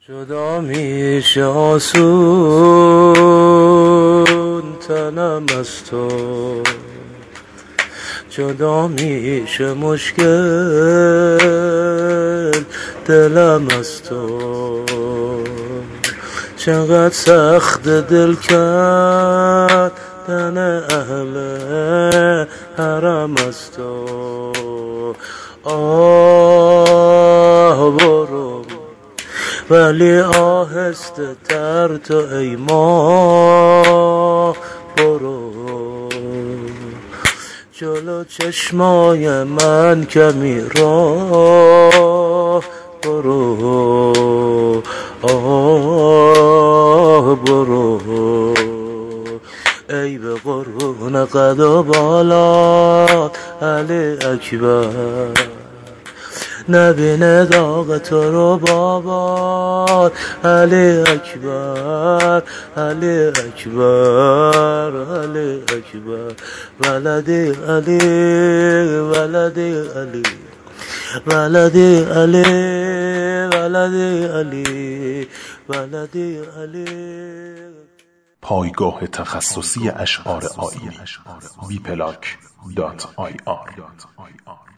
جدا میشه آسون تنم از تو، جدا میشه مشکل دلم از تو. چقدر سخت دل کردن اهل حرم از تو. آه برو ولی آهسته تر تو ای ما برو، جلو چشمای من کمی راه برو. آه برو ای به قربون قد و بالات علی اکبر، نبینه داغ تو رو بابات علی اکبر، علی اکبر، علی اکبر. ولدی علی، ولدی علی، ولدی علی، ولدی علی، ولدی علی. پایگاه تخصصی اشعار آیینی wplac.ir